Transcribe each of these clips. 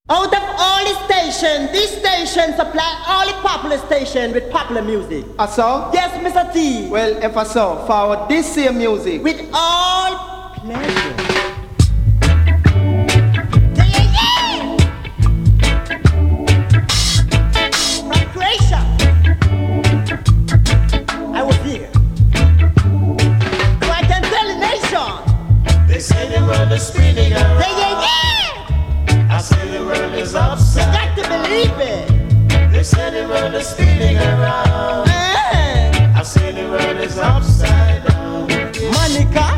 Out of all the stations, this station supply all the popular station with popular music. So? Yes, Mr. T. Well, if I so, forward this same music. With all pleasure. From Croatia. I was here. So I can tell the nation. They say the world is spinning around. I say the world is upside. You got to believe it. They say the world is spinning around. I say the world is upside down. Monica,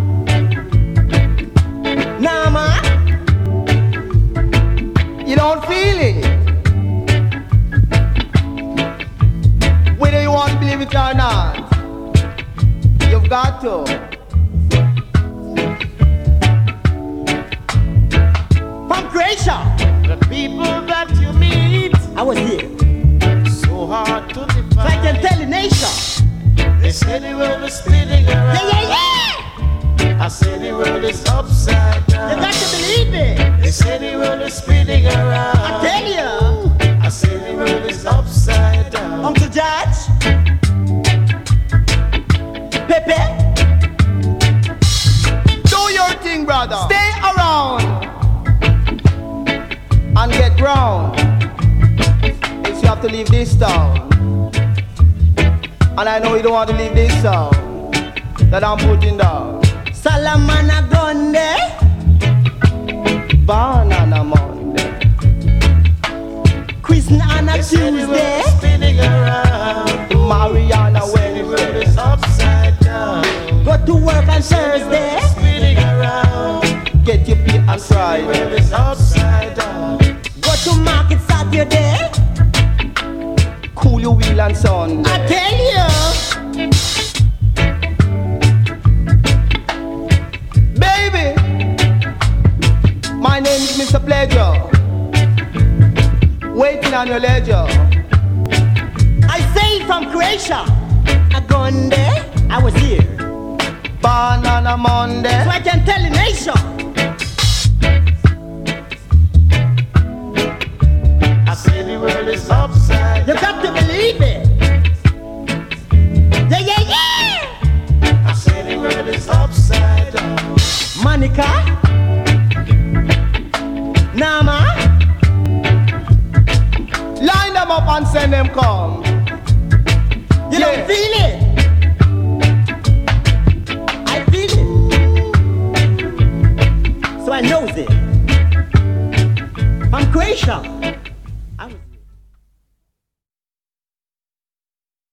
Nama, you don't feel it. Whether you want to believe it or not, you've got to. Croatia. The people that you meet, I was here. So hard to define. So I can tell the nation. They say the world is spinning around. I say the world is upside down. You got to believe it. They say the world is spinning around. I tell you. I say the world is upside down. Uncle George, Pepe, do your thing, brother. Stay around and get round. It's you have to leave this town. And I know you don't want to leave this town that I'm putting down. Salamana Gonde, Banana Monday, Christian on a Tuesday, spinning around. Mariana Wednesday, is upside down. Go to work on Thursday, spinning around. Get your pay on Friday, is upside down. Go to market Saturday, cool your wheel on Sunday. I tell you, baby, my name is Mr. Pleasure, waiting on your ledger. I say from Croatia, Agonde, I was here. Banana Monday, so I can tell the nation. I say the world is upside down. You got to believe it. Yeah. I say the world is upside down. Monica, Nama, line them up and send them come. You don't feel it. I feel it. So I knows it. From Croatia.